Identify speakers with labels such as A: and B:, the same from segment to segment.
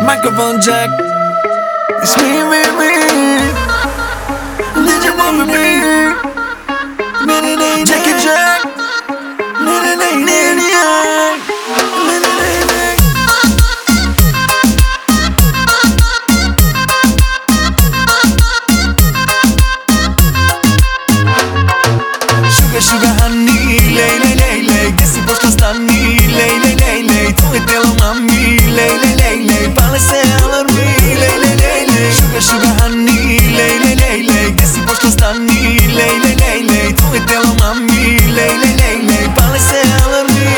A: microphone jack. It's me. Did you want me? Jackie Jack. Sugar honey, lej, gdje si pošla stani, lej, tvoje telo mami, lej, pale se alarmi, lej, sugar honey, lej, gdje si pošla stani, lej, tvoje telo mami, lej, pale se alarmi,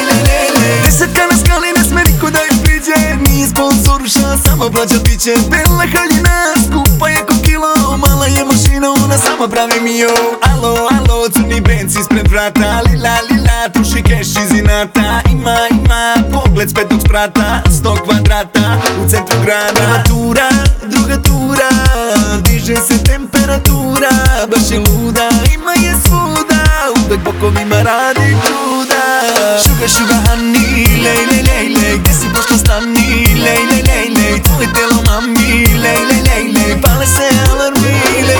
A: lej. Desetka na skali, ne sme niko da ju priđe, nije sponsoruša, sama plaća piće, bela haljina, skupa je ko kilo, mala je mašina, ona sama pravi mio. Alo, crni benz ispred vrata, lila, truši keš iz inata. Ima pogled s petog sprata, 100 kvadrata u centru grada. Tura, druga tura, diže se temperatura, baš je luda, ima je svuda, uvek bokovima radi čuda. Sugar honey, lej, gdje si pošla stani, lej, tvoje telo mami, lej, pale se alarmi,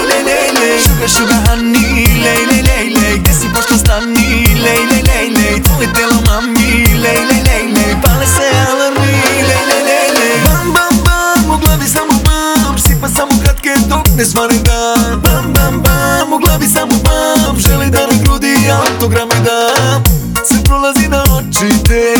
A: lej, sugar honey, lej, gdje si pošla stani, lej, tvoje telo mami, lej, pale se alarmi, lej. Bam, u glavi samo bam, sipa samo kratke dok ne svane dan. Bam, u glavi samo bam, želi da na grudi autograme dam. Sve prolazi na oči te,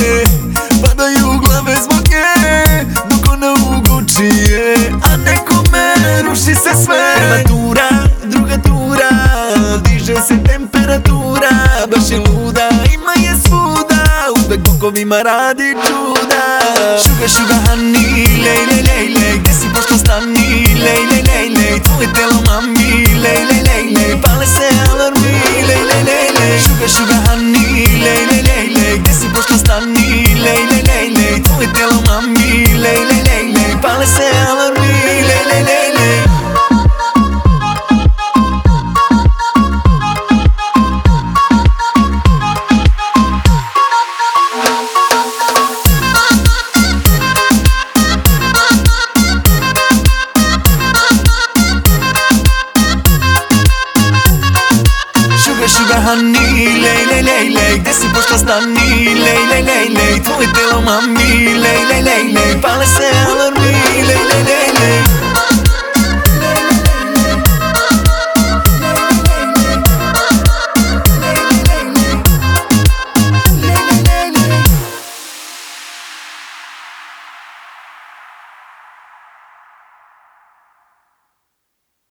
A: padaju u glave zbog nje, dok ona u Gucci je, a nekome ruši se sve. Prva tura, druga tura, diže se temperatura, baš je luda, ima je svuda, uvek bokovima radi čuda. Sugar honey, lej, gdje si pošla stani, lej, tvoje telo mami, lej, pale se alarmi, lej, sugar honey, lej, gdje si pošla stani, lej, tvoje telo mami, lej, pale se alarmi, lej. Sugar honey, lej, gdje si pošla stani, lej, tvoje telo mami, lej, pale se alarmi, lej.